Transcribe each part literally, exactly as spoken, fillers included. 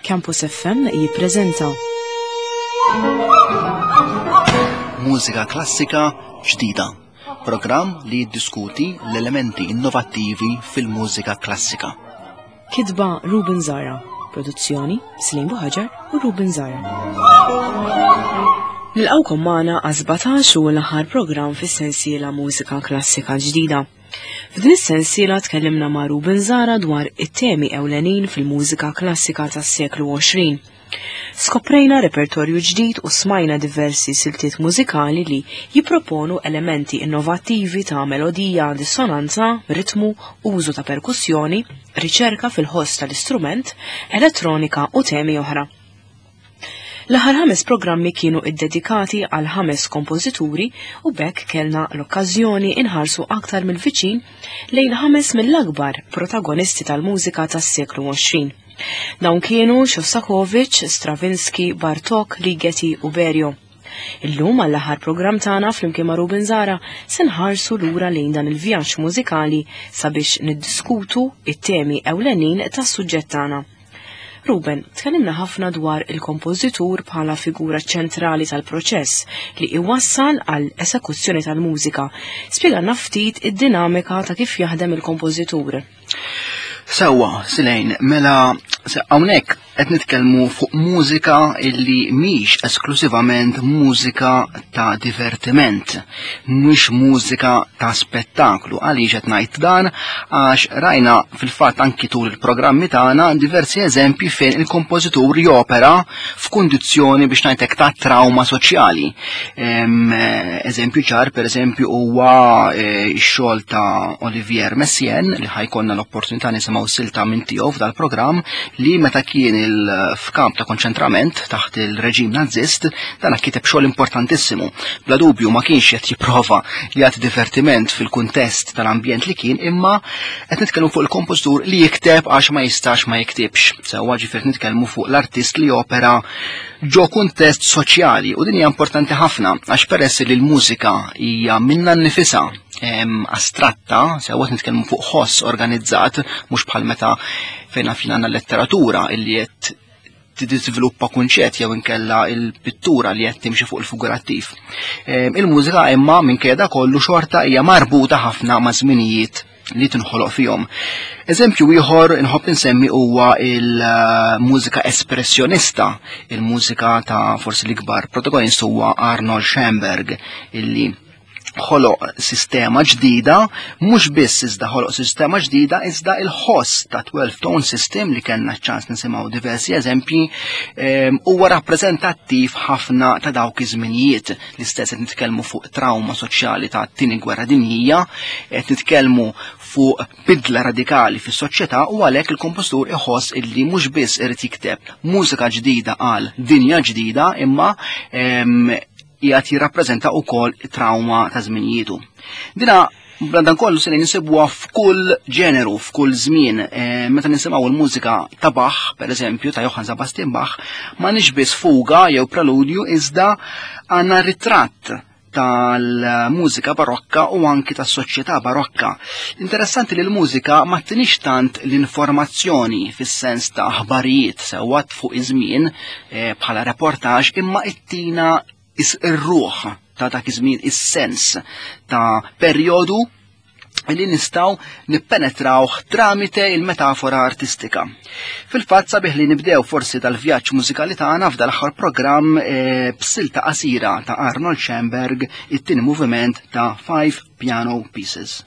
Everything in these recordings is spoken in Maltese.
Campus F M jippreżenta Mużika klassika ġdida. Programm li jiddiskuti l-elementi innovattivi fil-mużika klassika. Kitba Ruben Zara, produzzjoni Slim Buħaġar u Ruben Zara. Nilqawkom magħna għażbatax u l-aħħar programm fis-sensiela Mużika Klassika Ġdida. F'din is-sensiela tkellimna ma' Ruben Zara dwar it-temi ewlenin fil-mużika klassika tas-seklu għoxrin. Skoprejna repertorju ġdid u smajna diversi siltiet mużikali li jipproponu elementi innovattivi ta' melodija, dissonanza, ritmu, użu ta' perkussjoni, riċerka fil-ħoss tal-istrument, elettronika u temi oħra. L-aħħar ħames programmi kienu iddedikati għal ħames kompożituri u bekk kellna l-okkażjoni inħarsu aktar mill-viċin lejn ħames mill-akbar protagonisti tal-mużika tas-seklu għoxrin. Dawn kienu Shostakovich, Stravinsky, Bartók, Ligeti u Berio. Illum għall-aħħar programm tagħna flimkien ma' Ruben Zara se nħarsu lura lejn dan il-vjaġġ mużikali sabiex niddiskutu it-temi ewlenin tas-suġġett tagħna. Ruben, tkellimna ħafna dwar il-kompożitur bħala figura ċentrali tal-proċess li iwassal għal esekuzzjoni tal-mużika. Spjegana ftit id-dinamika ta' kif jaħdem il-kompożitur. Sewwa, Silejn, mela hawnhekk qed nitkellmu fuq mużika illi mhix esklusivament mużika ta' divertiment, mhux mużika ta' spettaklu. Għaliex qed ngħid dan għax rajna fil-fatt anki tul il-programmi tagħna diversi eżempji fejn il-kompożitur jopera f'kundizzjoni biex ngħidlek ta' trauma soċjali. Eżempju ċar pereżempju huwa x-xogħol ta' Olivier Messiaen li ħajkonna l-opportunità nisimgħu silta minn tiegħu f'dal-programm li meta kien il-f'kamp ta' konċentrament taħt il-reġim nazist, dan kiteb xogħol importantissimu. Bla dubju ma kienx qed jipprova jagħti divertiment fil-kuntest tal-ambjent li kien, imma qed nitkellmu fuq il-kompożitur li jikteb għax ma jistax ma jiktibx. Sewwa ġifier nitkellmu fuq l-artist li opera ġo kuntest soċjali u din hija importanti ħafna għax peress li l-mużika hija minna nnifisha astratta, sewwa nitkellmu fuq ħoss organizzat mhux bħal meta fejn fina għandna l-letteratura illi qed tiżviluppa kunċett jew inkella il-pittura li qed timxi fuq il-figurattiv. Il-mużika imma minkejja kollu xorta hija marbuta ħafna ma' żminijiet li tinħoloq fihom. Eżempju ieħor inħobb insemmi huwa il-mużika espressjonista, il-mużika ta' forsi l-ikbar protagonist huwa Arnold Schoenberg illi ħoloq sistema ġdida, mhux biss iżda ħoloq sistema ġdida iżda il-ħoss ta' twelve tone system li kellna ċans nisimgħu diversi eżempji huwa rappreżentattiv ħafna ta' dawk iż-żminijiet. L-istess qed nitkellmu fuq trauma soċjali ta' tieni gwerra dinjija, qed nitkellmu fuq bidla radikali fis-soċjetà u għalhekk il-kompożitur iħoss illi mhux biss irid jikteb mużika ġdida għal dinja ġdida imma jgħat jirrappreżenta wkoll trauma ta' żminijitu. Dina blandan kollu se ninsibuha f'kull ġeneru, f'kull żmien. Meta nisimgħu l-mużika ta' Bach, pereżempju ta' Johann Sebastian Bach, ma nix biss fuga jew preludju iżda għandna ritratt tal-mużika barokka u anki tas-soċjetà barokka. Interessanti li l-mużika ma tinix tant l-informazzjoni fis-sens ta' aħbarijiet sewwa fuq iż-żmien bħala reportaġġ imma ittina is-ruħ ta' dak iż-żmien, is-sens ta' perjodu li nistgħu nippenetrawh tramite il-metafora artistika. Fil-fatt sabiħ li nibdew forsi tal-vjaġġ mużikali tagħna f'dal aħħar programm b'silta qasira ta' Arnold Schoenberg, it-tieni moviment ta' Five Piano Pieces.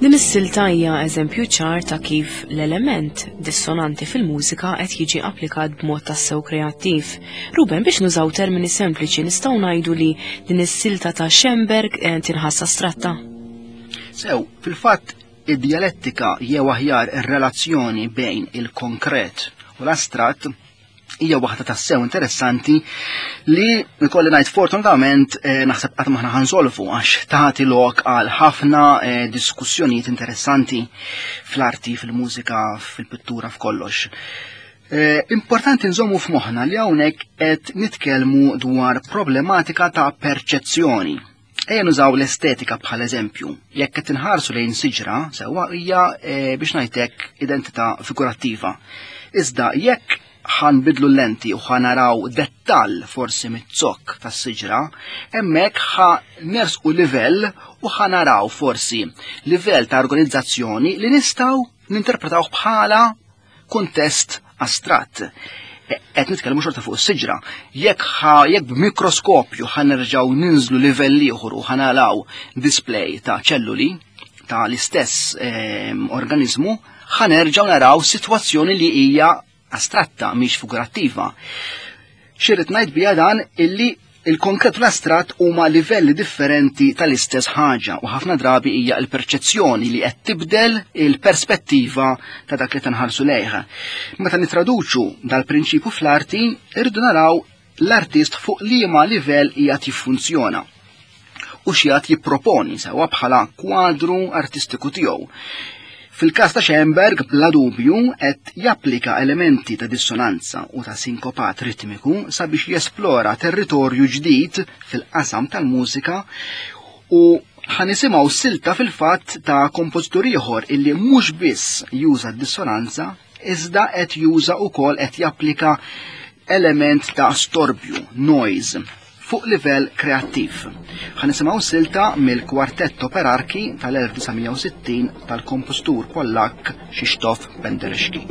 Din is-silta hija eżempju ċar ta' kif l-element dissonanti fil-mużika qed jiġi applikat b'mod tassew kreattiv. Ruben, biex nużaw termini sempliċi nistgħu ngħidu li din is-silta ta' Schoenberg tinħass astratta. Sew, fil-fatt id-dialettika jew aħjar ir-relazzjoni bejn il-konkret u l-astratt hija waħda tassew interessanti li nikolli ngħid fortunatament naħseb qatt maħna ħansolvu għax tagħti lok għal ħafna diskussjonijiet interessanti fl-arti, fil-mużika, fil-pittura, f'kollox. Importanti nżommu f'moħħna li hawnhekk qed nitkellmu dwar problematika ta' perċezzjoni. Ejja nużaw l-estetika bħal eżempju. Jekk qed inħarsu lejn siġra, sewwa hija biex ngħidlek identità figurattiva. Iżda jekk ħanbidlu l-lenti u ħanaraw dettall forsi mit-zokk tas-siġra, hemmhekk ħa nersqu livell u ħanaraw forsi livell ta' organizzazzjoni li nistgħu ninterpretawh bħala kuntest astratt. Qed nitkellmu xorta fuq is-siġra. Jekk jekk b'mikroskopju ħanerġgħu ninżlu livell ieħor u ħanalaw display ta' ċelluli ta' l-istess organizmu, ħanerġgħu naraw sitwazzjoni li hija astratta, mhix figurattiva. Xirrid ngħid biha dan illi il-konkret u l-astratt huma livelli differenti tal-istess ħaġa u ħafna drabi hija l-perċezzjoni li qed tibdel il-perspettiva ta' dak li tinħarsu lejha. Meta nitraduċu dal-prinċipju fl-arti, irridu naraw l-artist fuq liema livell qiegħed jiffunzjona u x'qiegħed jipproponi sewwa bħala kwadru artistiku tiegħu. Fil-każ ta' Schoenberg, bla dubju, qed japplika elementi ta' dissonanza u ta' sinkopat ritmiku sabiex jesplora territorju ġdid fil-qasam tal-mużika u ħanisimgħu silta fil-fatt ta' kompożitur ieħor illi mhux biss juża d-dissonanza, iżda qed juża wkoll qed japplika element ta' storbju, noise, fuq livell kreattiv. Ħanisimgħu silta mill-kwartett operarki tal-elf tisa' u sittin tal-kompożitur Pollak Krzysztof Penderecki.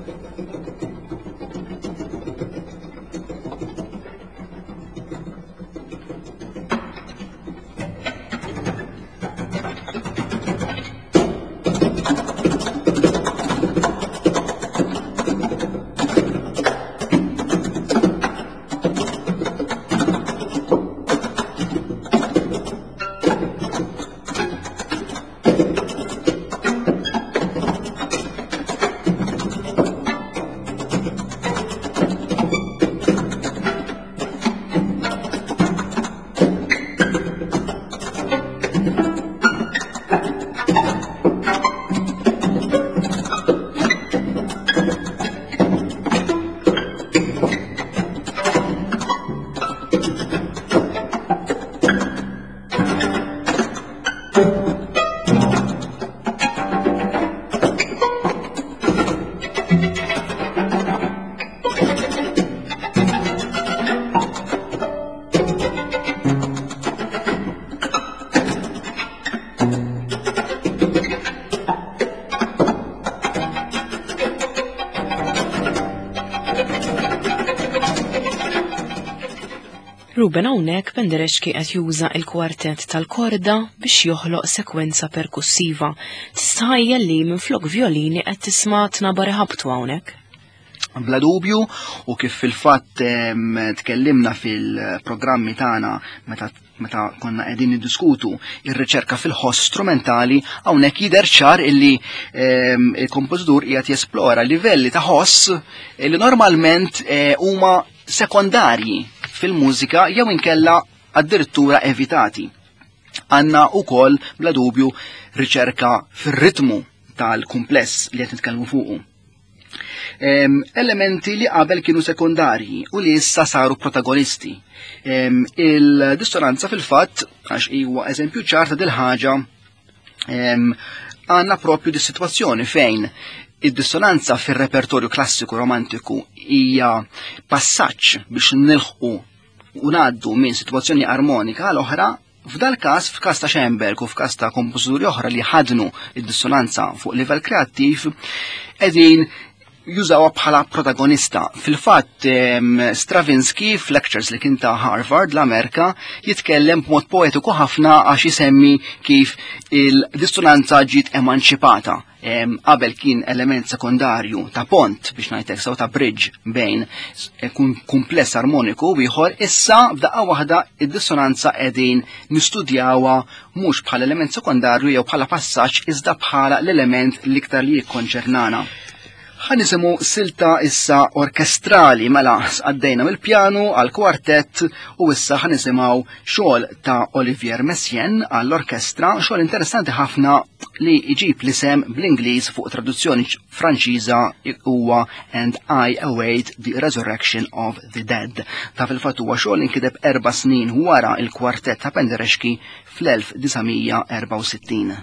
Ruben hawnhekk Penderecki qed juża l-kwartett tal-korda biex joħloq sekwenza perkussiva. Tistħajjel li minflok violini qed tisma' tnabari ħabtu hawnhekk. Bla dubju u kif fil-fatt tkellimna fil-programmi tagħna meta meta konna qegħdin niddiskutu ir-riċerka fil-ħoss strumentali, hawnhekk jidher ċar illi il-kompożitur qiegħed jesplora livelli ta' ħoss li normalment huma sekondarji fil-mużika jew inkella addirittura evitati. Għandna wkoll bla dubju riċerka fir-ritmu tal-kumpless li qed nitkellmu fuqu. Elementi li qabel kienu sekundarji u li issa saru protagonisti. Il-dissonanza fil-fatt, għax huwa eżempju ċar ta' dil-ħaġa, għandna propju di situazzjoni fejn id-dissonanza fir-repertorju klassiku romantiku hija passaġġ biex nilħqu u ngħaddu minn sitwazzjoni armonika għal oħra. F'dal każ, f'każ ta' Schoenberg u f'każ ta' kompożituri oħra li ħadnu id-dissonanza fuq livell kreattiv, qegħdin jużawha bħala protagonista. Fil-fatt Stravinsky f'lectures li kien ta' Harvard l-Amerika jitkellem b'mod poetiku ħafna għax jisemmi kif il-dissonanza ġiet emanċipata. Qabel kien element sekundarju ta' pont biex ngħidlek sew ta' bridge bejn kumpless armoniku u ieħor, issa f'daqqa waħda id-dissonanza qegħdin nistudjawha mhux bħala element sekundarju jew bħala passaġġ iżda bħala l-element l-iktar li jikkonċernana. Ħanisimgħu silta issa orkestrali mela għaddejna mill-pjanu għal kwartett u issa ħanisimgħu xogħol ta' Olivier Messiaen għall-orkestra, xogħol interessanti ħafna li jġib l-isem bl-Ingliż fuq traduzzjoni Franċiża huwa And I Await the Resurrection of the Dead. Ta' fil-fatt huwa xogħol inkiteb erba' snin wara il-kwartett ta' Penderecki fl-elf disajnmija erba' u sittin.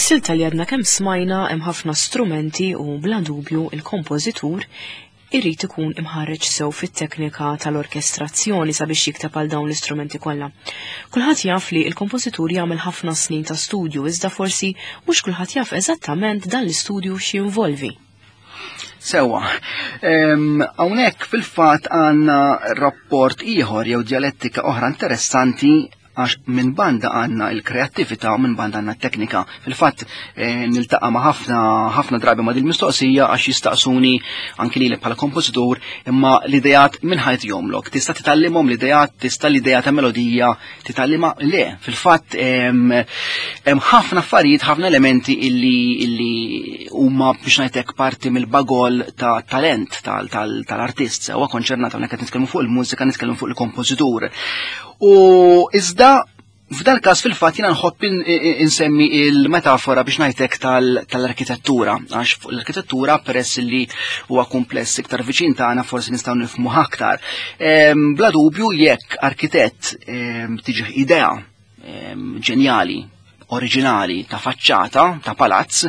Fis-silta li għadna kemm smajna hemm ħafna strumenti u bla dubju il-kompożitur irrid ikun imħarreġ sew fit-teknika tal-orkestrazzjoni sabiex jikteb għal dawn l-istrumenti kollha. Kulħadd jaf li l-kompożitur jagħmel ħafna snin ta' studju iżda forsi mhux kulħadd jaf eżattament dan l-istudju x'jinvolvi. Sewa, hawnhekk fil-fatt għandna rapport ieħor jew dialettika oħra interessanti għax minn banda għanna il-kreattività u minn banda għanna t-teknika. Fil-fatt niltaqa ma' ħafna ħafna drabi ma' dil-mistoqsija għax jistaqsuni anki li bħala kompożitur imma l-idejat minn ħajt jomlok. Tista' titallimhom l-idejat, tista' l-idea ta' melodija titallima le. Fil-fatt hemm ħafna affarijiet, ħafna elementi illi illi huma biex ngħidlek parti mill-bagol ta' talent tal-artist. Huwa konċernat hawnhekk qed nitkellmu fuq il-mużika, nitkellmu fuq il-kompożitur. U iżda f'dan każ fil-fatt jiena nħobb insemmi il-metafora biex ngħidlek tal-arkitettura, għax fuq l-arkitettura peress li huwa kumpless iktar viċin tagħna forsi nistgħu nifhmu aktar. Bla dubju jekk arkitett tiġi idea ġenjali, oriġinali ta' faċċata, ta' palazz,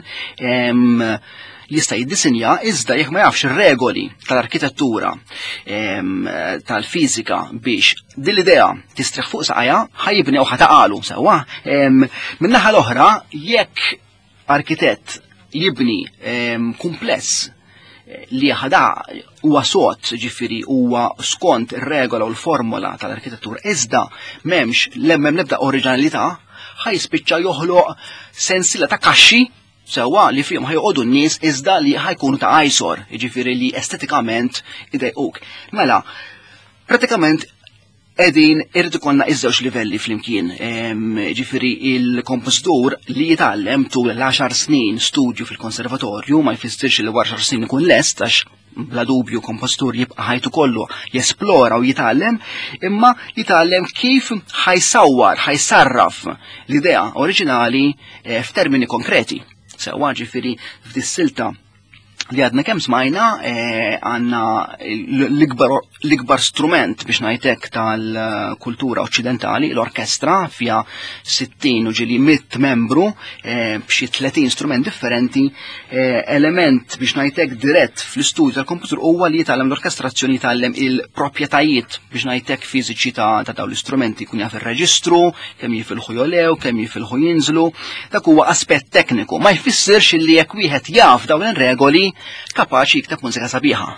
jista' jiddisinja iżda jekk ma jafx ir-regoli tal-arkitettura tal-fiżika biex din l-idea tistriħ fuq saqajja ħajibni u ħataqalu sewwa. Min-naħa l-oħra jekk arkitett jibni kumpless li ħada huwa sod ġifieri huwa skont ir-regola u l-formola tal-arkitettura iżda m'hemmx l-hemm l-ebda oriġinalità ħajspiċċa joħloq sensiela ta' kaxxi sewa li fihom ħajqogħdu n-nies iżda li ħajkunu ta' ajsor, jiġifieri li estetikament idejquk. Mela, pratikament qegħdin irid ikollna iż-żewġ livelli flimkien. Ġifieri il-kompożitur li jitgħallem tul l-għaxar snin studju fil-konservatorju ma jfissirx li wara għaxar snin ikun lest għax bla dubju kompożitur jibqa' ħajtu kollu jesplora u jitgħallem, imma jitgħallem kif ħajsawwar, ħajsarraf l-idea oriġinali f'termini konkreti. Sewa ġifieri f'dis-silta li għadna kemm smajna għandna l-ikbar strument biex ngħidlek tal-kultura oċċidentali, l-orkestra fiha sittin u ġieli mitt membru b'xi tletin strument differenti. Element biex ngħidlek dirett fl-istudju tal-kompożitur huwa li jitgħallem l-orkestrazzjoni jitgħallem il-proprjetajiet biex ngħidlek fiżiċi ta' dawn l-istrumenti, jkun jaf ir-reġistru, kemm jifilħu jolew, kemm jifilħu jinżlu. Dak huwa aspett tekniku, ma jfissirx li jekk wieħed jaf dawn ir-regoli kapaċi jikteb mużika sabiħa.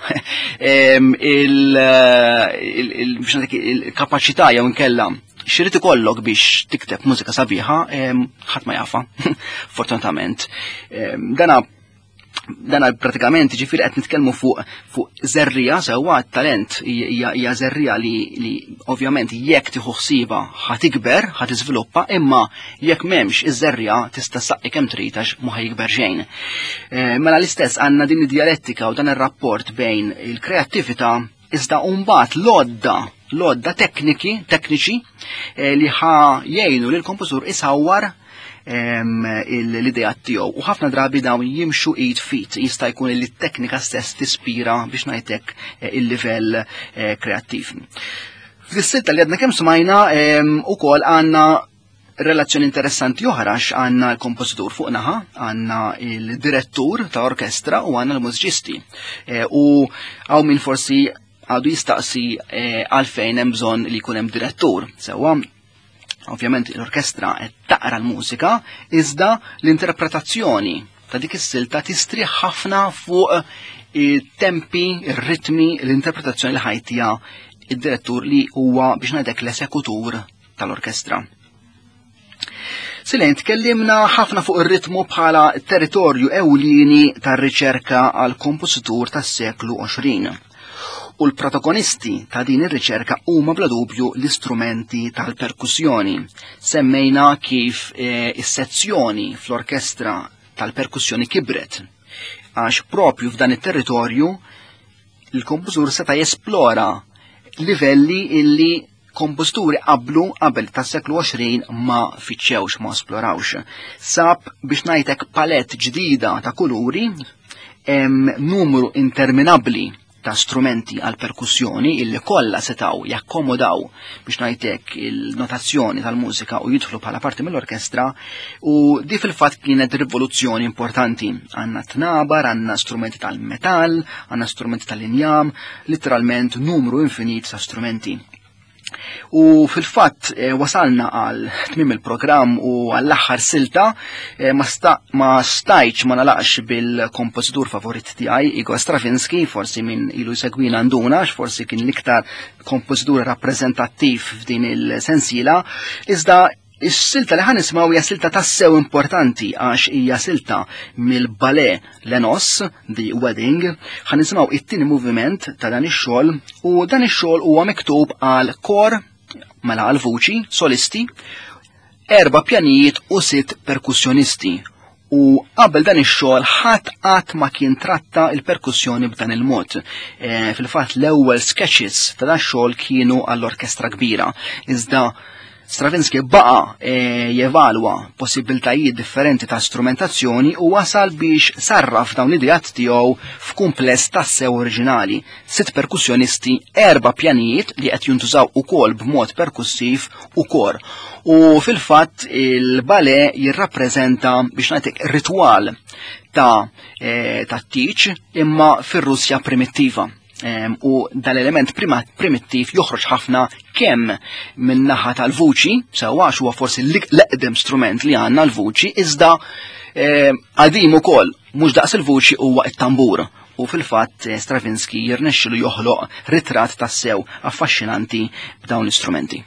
Il-kapaċità jew inkella xirrid ikollok biex tikteb mużika sabiħa ħadd ma jafa, fortunatament. Dana dana pratikament ġifieri qed nitkellmu fuq fuq żerrija sewwa t-talent hija żerrija li li ovvjament jekk tieħu ħsieba ħatikber, ħatiżviluppa, imma jekk m'hemmx iż-żerrija tista' saqqi kemm trid għax ma ħajikber xejn. Mela l-istess għandna din id-dialettika u dan ir-rapport bejn il-kreattività iżda mbagħad lodda lodda tekniki tekniċi li ħa jgħinu lil kompożitur isawwar l-idea tiegħu. U ħafna drabi dawn jimxu id fit, jista' jkun li t-teknika stess tispira biex ngħidlek il-livell kreattiv. Fis-silta li għadna kemm smajna ukoll għandna relazzjoni interessanti oħra għandna l-kompożitur fuq naħa, għandna il-direttur ta' orkestra u għandna l-mużiċisti. U hawn min forsi għadu jistaqsi għalfejn hemm bżonn li jkun hemm direttur. Sewwa ovvjament l-orkestra qed taqra l-mużika, iżda l-interpretazzjoni ta' dik is-silta tistrieħ ħafna fuq it-tempi, ir-ritmi, l-interpretazzjoni li ħajtija id-direttur li huwa biex ngħidlek l-esekutur tal-orkestra. Silent tkellimna ħafna fuq ir-ritmu bħala territorju ewlieni tar-riċerka għal kompożitur tas-seklu għoxrin. U l-protagonisti ta' din ir-riċerka huma bla dubju l-istrumenti tal-perkussjoni. Semmejna kif is-sezzjoni fl-orkestra tal-perkussjoni kibret għax propju f'dan it-territorju il-kompożitur seta' jesplora livelli illi kompożituri qablu qabel tas-seklu għoxrin ma fiċċewx, ma esplorawx. Sab biex ngħidlek palett ġdida ta' kuluri, hemm numru interminabbli ta' strumenti għal perkussjoni illi kollha setaw jakkomodaw biex ngħidlek il-notazzjoni tal-mużika u jidħlu bħala parti mill-orkestra u di fil-fatt kienet rivoluzzjoni importanti. Għandna tnabar, għandna strumenti tal-metall, għandna strumenti tal-injam, literalment numru infinit ta' strumenti. U fil-fatt e, wasalna għal tmim il-programm u għall-aħħar silta e, ma, sta, ma stajċ ma nalaqx bil-kompozitur favorit tiegħi Igor Stravinsky, forsi minn ilu jsegwina għanduna, forsi kien l-iktar kompozitur rappreżentattiv f'din il-sensiela, iżda is-silta li ħanismaw hija silta tassew importanti għax hija silta mill-ballet Lenos, The Wedding. Ħanismaw it-tieni moviment ta' dan ix-xogħol u dan ix-xogħol huwa miktub għal kor mela għal vuċi, solisti, erba' pjanijiet u sitt perkussjonisti. U qabel dan ix-xogħol ħadd qatt ma kien tratta il-perkussjoni b'dan il-mod. E, fil-fatt l-ewwel sketches ta' dan xogħol kienu għall-orkestra kbira. Iżda Stravinsky baqa e, jevalwa possibiltajiet differenti ta' strumentazzjoni u wasal biex sarraf dawn l-idejat tiegħu f'kumpless tassew oriġinali. Sitt perkussjonisti, erba' pjanijiet li qed jintużaw ukoll b'mod perkussiv u kor. U fil-fatt il-ballet jirrappreżenta biex ngħidlek ritwal ta' e, ta' teach imma fir-Russja primittiva. Um, u dal-element primittiv joħroġ ħafna kemm minn naħa tal-vuċi, sewa huwa forsi l-eqdem strument li għandna l-vuċi, iżda qadim um, ukoll mhux daqs il-vuċi huwa t-tambur. U fil-fatt Stravinsky jirnexxilu joħloq ritratt tassew affaxxinanti b'dawn l-istrumenti.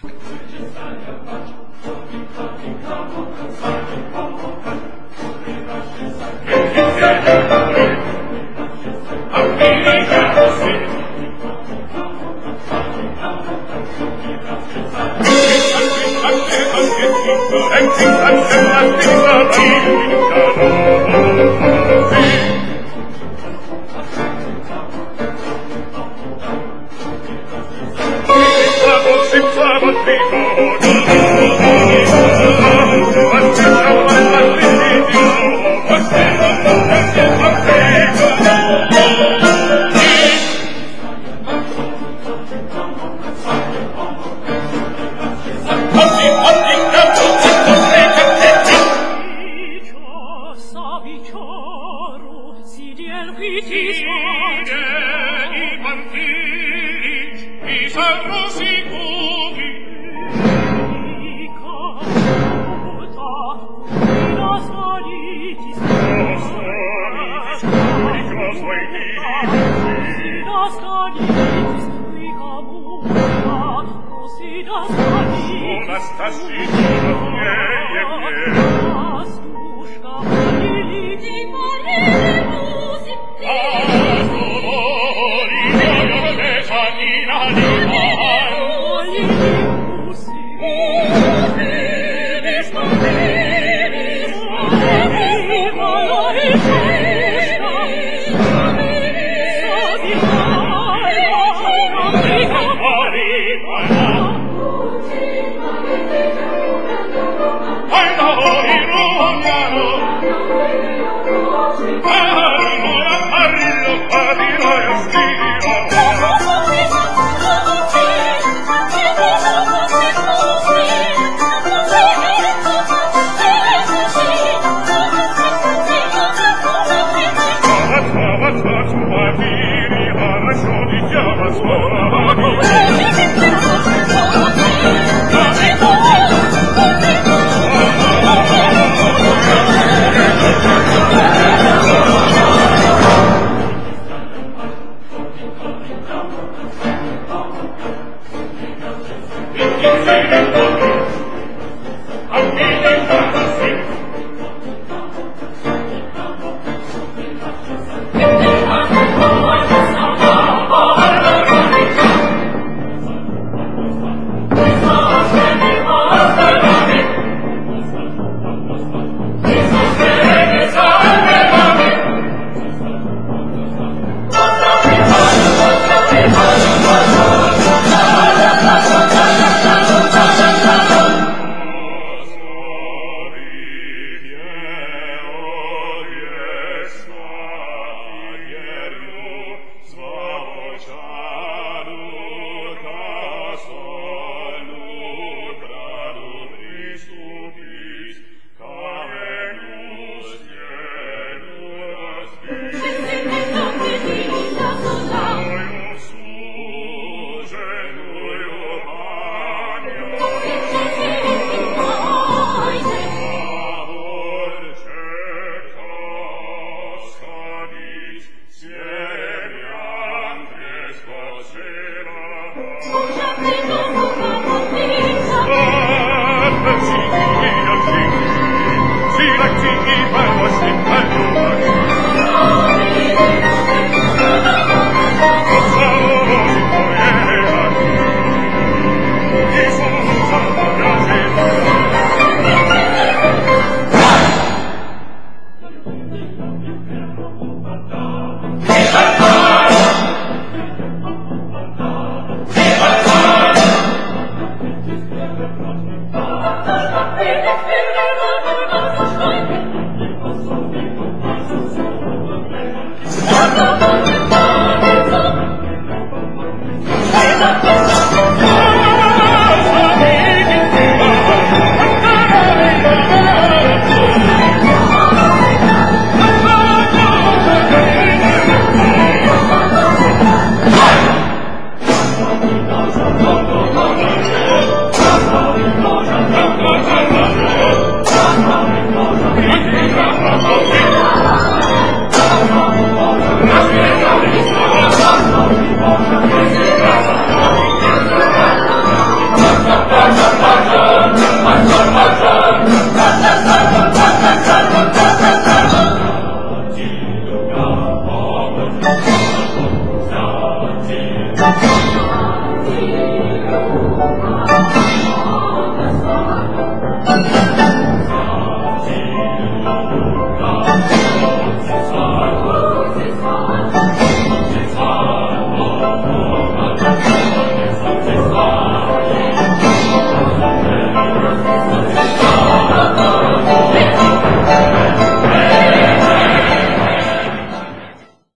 Thank you.